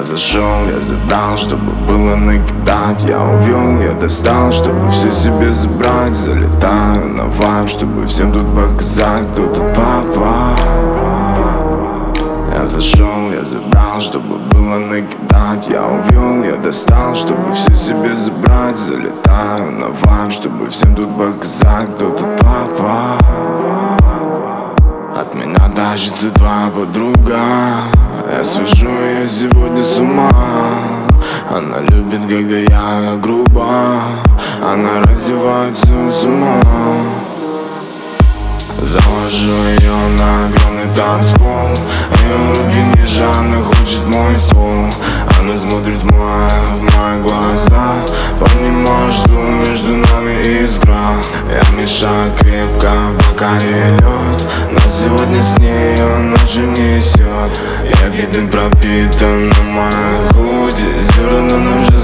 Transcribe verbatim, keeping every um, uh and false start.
зашел, я забрал, чтобы было накидать. Я увел, я достал, чтобы все себе забрать. Залетаю на вайб, чтобы всем тут показать, кто тут папа. Я зашел, я забрал, чтобы было накидать. Я увел, я достал, чтобы все себе забрать. Залетаю на вайб, чтобы всем тут показать, кто тут папа. От меня тащится твоя подруга, я свожу ее сегодня с ума. Она любит, когда я грубо, она раздевается с ума. Завожу ее на огромный танцпол, ее руки ниже, она хочет мой ствол. Она смотрит в мои, в мои глаза, понимаю, что между нами искра. Я мешаю крепко, пока не лед, но сегодня с ней он ночью несет. Я виден пропитан на моей худи, зерна нам же